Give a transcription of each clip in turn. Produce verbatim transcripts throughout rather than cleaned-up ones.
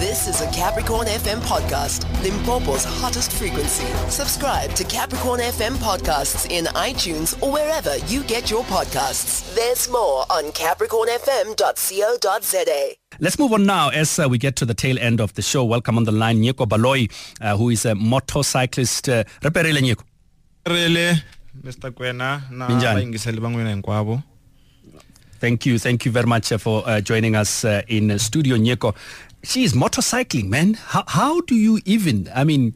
This is a Capricorn F M podcast, Limpopo's hottest frequency. Subscribe to Capricorn F M podcasts in iTunes or wherever you get your podcasts. There's more on capricorn f m dot co dot z a. Let's move on now as uh, we get to the tail end of the show. Welcome on the line, Nyeko Baloyi, uh, who is a motorcyclist. Uh, Reperile Nyeko. Really, Mister Kwena, na baingiseli bangwena nkwabo. Thank you, thank you very much uh, for uh, joining us uh, in uh, studio, Nyeko. She's motorcycling, man. How how do you even? I mean,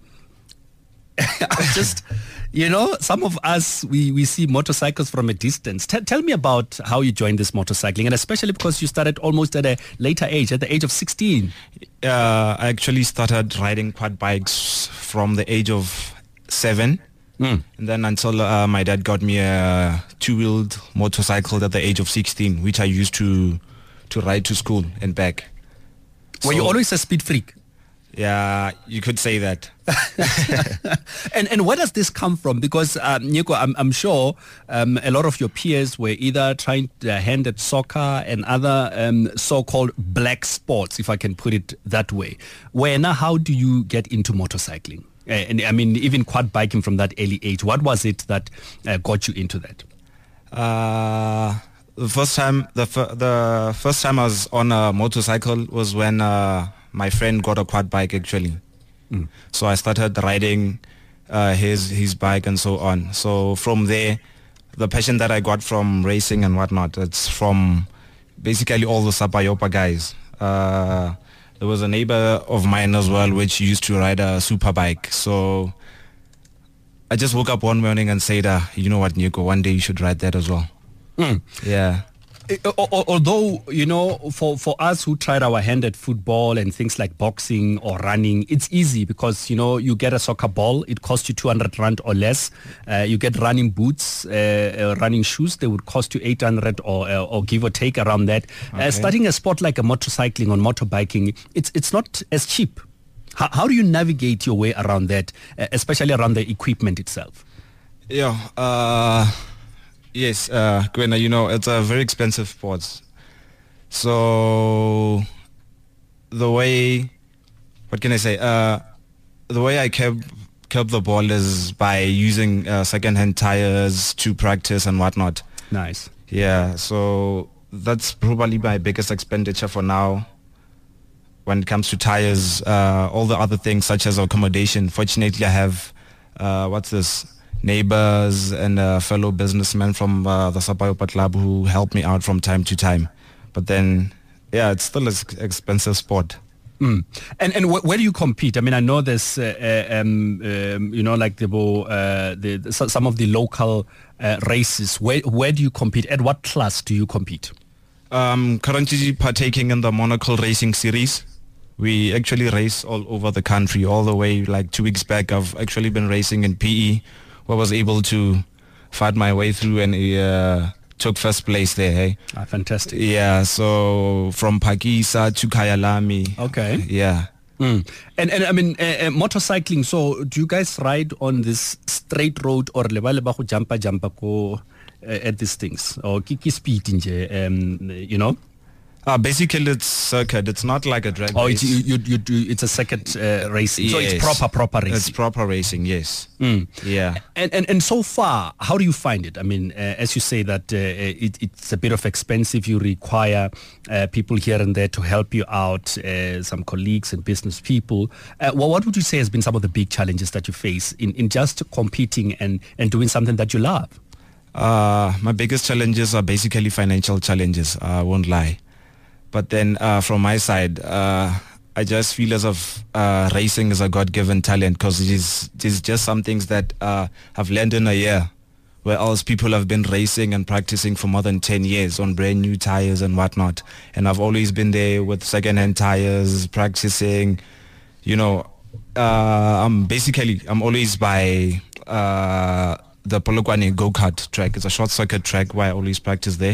just. You know, some of us, we, we see motorcycles from a distance. T- tell me about how you joined this motorcycling, and especially because you started almost at a later age, at the age of sixteen. Uh, I actually started riding quad bikes from the age of seven. Mm. And then until uh, my dad got me a two-wheeled motorcycle at the age of sixteen, which I used to to ride to school and back. Were so, you always a speed freak? Yeah, you could say that. and and where does this come from? Because um, Nyeko, I'm I'm sure um, a lot of your peers were either trying their hand at soccer and other um, so-called black sports, if I can put it that way. Where now, how do you get into motorcycling? Uh, and I mean, even quad biking from that early age. What was it that uh, got you into that? Uh, the first time, the f- the first time I was on a motorcycle was when. Uh, My friend got a quad bike actually, mm. so I started riding uh, his his bike and so on. So from there, the passion that I got from racing and whatnot, it's from basically all the Sapayopa guys. Uh, there was a neighbor of mine as well which used to ride a super bike. So I just woke up one morning and said, uh, you know what, Nyeko, one day you should ride that as well. Mm. Yeah. Although, you know, for, for us who tried our hand at football and things like boxing or running, it's easy because, you know, you get a soccer ball, it costs you two hundred rand or less. Uh, you get running boots, uh, uh, running shoes, they would cost you eight hundred or uh, or give or take around that. Okay. Uh, starting a sport like a motorcycling or motorbiking, it's it's not as cheap. How, how do you navigate your way around that, uh, especially around the equipment itself? Yeah, uh... Yes, uh, Gwena, you know, it's a very expensive sport. So the way, what can I say? Uh, the way I kept kept the ball is by using uh, second-hand tires to practice and whatnot. Nice. Yeah, so that's probably my biggest expenditure for now. When it comes to tires, uh, all the other things such as accommodation. Fortunately, I have, uh, what's this? neighbors and uh, fellow businessmen from uh, the Sapayopa Club who help me out from time to time. But then, yeah, it's still an expensive sport. Mm. And and wh- where do you compete? I mean, I know there's, uh, uh, um, um, you know, like the, uh, the, the some of the local uh, races. Where where do you compete? At what class do you compete? Um, currently partaking in the Monocle Racing Series. We actually race all over the country, all the way like two weeks back. I've actually been racing in P E. I was able to fight my way through and uh, took first place there. Hey, ah, fantastic. Yeah, so from Pakisa to Kyalami. Okay. Yeah. Mm. And and I mean uh, uh, motorcycling. So do you guys ride on this straight road or le ba le ba go jumpa jumpa ko at these things or kiki speed nje, um you know? Uh, basically, it's circuit. It's not like a drag oh, race. Oh, you, you, you do, it's a circuit uh, racing. Yes. So it's proper, proper racing. It's proper racing, yes. Mm. Yeah. And, and and so far, how do you find it? I mean, uh, as you say that uh, it, it's a bit of expensive. You require uh, people here and there to help you out, uh, some colleagues and business people. Uh, well, what would you say has been some of the big challenges that you face in, in just competing and, and doing something that you love? Uh, my biggest challenges are basically financial challenges. I won't lie. But then uh, from my side, uh, I just feel as if uh, racing is a God-given talent because it is, it is just some things that uh, I've learned in a year, where else people have been racing and practicing for more than ten years on brand new tires and whatnot. And I've always been there with second-hand tires, practicing, you know, uh, I'm basically, I'm always by uh, the Polokwane go-kart track. It's a short circuit track where I always practice there.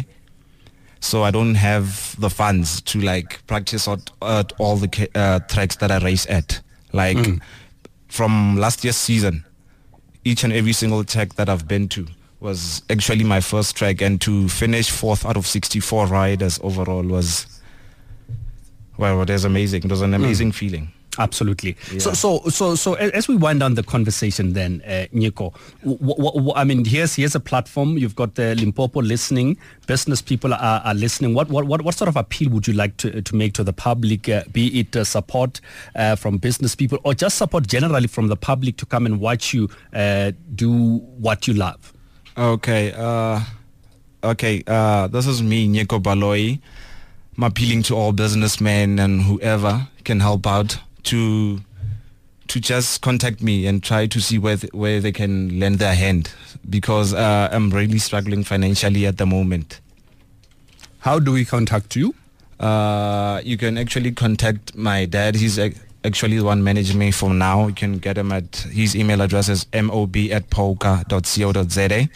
So I don't have the funds to like practice at, at all the uh, tracks that I race at. Like mm. from last year's season, each and every single track that I've been to was actually my first track, and to finish fourth out of sixty-four riders overall was well, it was amazing. It was an amazing mm. feeling. Absolutely. Yeah. So, so, so, so, as we wind down the conversation, then, uh, Nyeko, w- w- w- I mean, here's here's a platform. You've got the Limpopo listening. Business people are, are listening. What, what, what, what sort of appeal would you like to to make to the public? Uh, be it uh, support uh, from business people, or just support generally from the public to come and watch you uh, do what you love? Okay. Uh, okay. Uh, this is me, Nyeko Baloyi. I'm appealing to all businessmen and whoever can help out to to just contact me and try to see where th- where they can lend their hand, because uh, I'm really struggling financially at the moment. How do we contact you? Uh, you can actually contact my dad. He's ac- actually the one managing me for now. You can get him at his email address is mob at polka dot co dot za.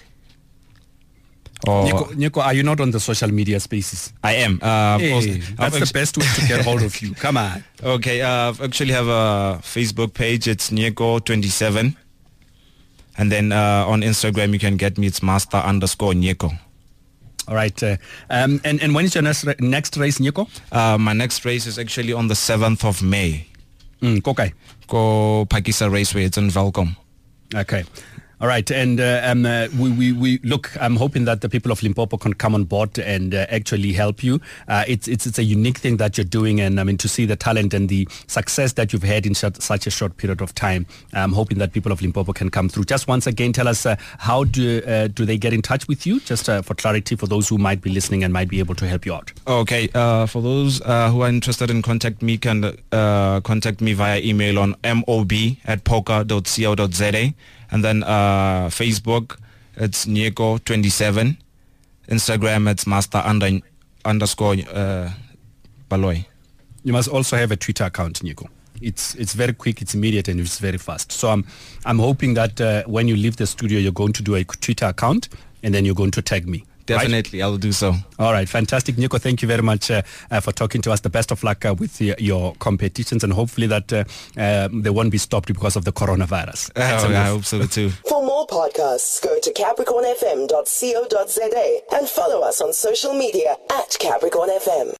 Or Nyeko, Nyeko, are you not on the social media spaces? I am. Uh, hey, also, that's the best way to get hold of you. Come on. Okay, uh, I actually have a Facebook page. It's Nyeko twenty-seven. And then uh, on Instagram, you can get me. It's master underscore Nyeko. All right. Uh, um, and, and when is your next, next race, Nyeko? Uh, my next race is actually on the seventh of May. Mm, Kokai. Ko Pakisa Raceway. It's in Velkom. Okay. All right, and uh, um, uh, we, we, we look. I'm hoping that the people of Limpopo can come on board and uh, actually help you. Uh, it's it's it's a unique thing that you're doing, and I mean to see the talent and the success that you've had in sh- such a short period of time. I'm hoping that people of Limpopo can come through. Just once again, tell us uh, how do uh, do they get in touch with you? Just uh, for clarity, for those who might be listening and might be able to help you out. Okay, uh, for those uh, who are interested in contact me, can uh, contact me via email on mob at polka dot co dot za. And then uh, Facebook, it's Nyeko twenty-seven. Instagram, it's master under, underscore uh, Baloyi. You must also have a Twitter account, Nyeko. It's it's very quick, it's immediate, and it's very fast. So I'm I'm hoping that uh, when you leave the studio, you're going to do a Twitter account, and then you're going to tag me. Definitely, right? I'll do so. All right, fantastic. Nyeko, thank you very much uh, uh, for talking to us. The best of luck uh, with the, your competitions, and hopefully that uh, uh, they won't be stopped because of the coronavirus. Oh, I hope so too. For more podcasts, go to capricorn f m dot co dot za and follow us on social media at Capricorn F M.